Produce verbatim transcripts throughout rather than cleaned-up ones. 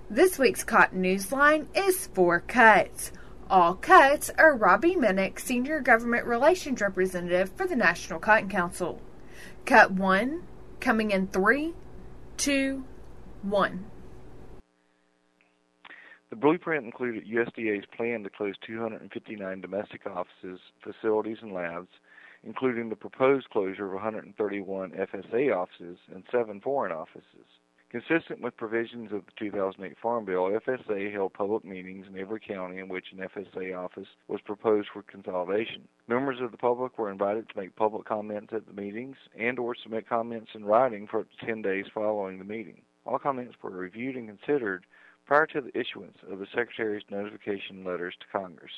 This week's Cotton Newsline is four cuts. All cuts are Robbie Minnick, Senior Government Relations Representative for the National Cotton Council. Cut one, coming in three, two, one. The blueprint included U S D A's plan to close two hundred fifty-nine domestic offices, facilities, and labs, including the proposed closure of one hundred thirty-one F S A offices and seven foreign offices. Consistent with provisions of the two thousand eight Farm Bill, F S A held public meetings in every county in which an F S A office was proposed for consolidation. Members of the public were invited to make public comments at the meetings and or submit comments in writing for up to ten days following the meeting. All comments were reviewed and considered prior to the issuance of the Secretary's notification letters to Congress.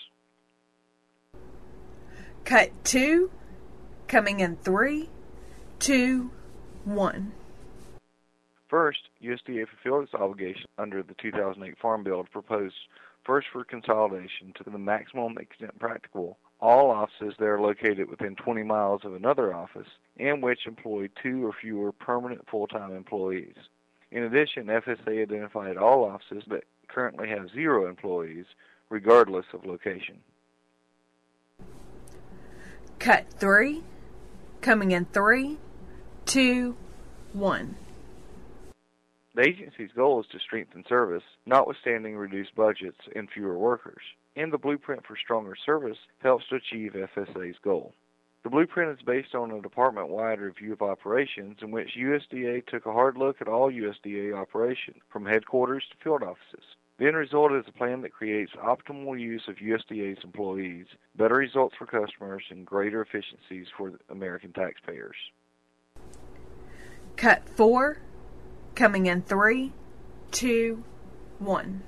Cut two, coming in three, two, one. First, U S D A fulfilled its obligation under the two thousand eight Farm Bill to propose first for consolidation to the maximum extent practicable all offices that are located within twenty miles of another office and which employ two or fewer permanent full-time employees. In addition, F S A identified all offices that currently have zero employees, regardless of location. Cut three, coming in three, two, one. The agency's goal is to strengthen service, notwithstanding reduced budgets and fewer workers, and the Blueprint for Stronger Service helps to achieve F S A's goal. The blueprint is based on a department-wide review of operations in which U S D A took a hard look at all U S D A operations, from headquarters to field offices. The end result is a plan that creates optimal use of U S D A's employees, better results for customers, and greater efficiencies for American taxpayers. Cut four, coming in three, two, one.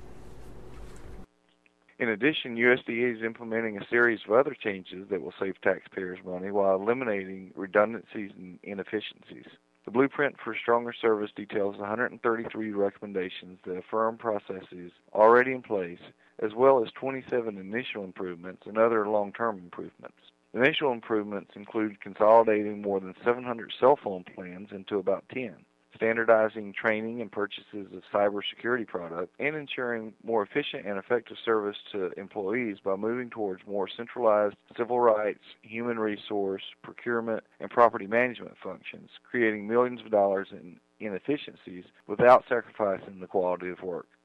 In addition, U S D A is implementing a series of other changes that will save taxpayers money while eliminating redundancies and inefficiencies. The Blueprint for Stronger Service details one hundred thirty-three recommendations that affirm processes already in place, as well as twenty-seven initial improvements and other long-term improvements. Initial improvements include consolidating more than seven hundred cell phone plans into about ten, standardizing training and purchases of cybersecurity products, and ensuring more efficient and effective service to employees by moving towards more centralized civil rights, human resource, procurement, and property management functions, creating millions of dollars in inefficiencies without sacrificing the quality of work.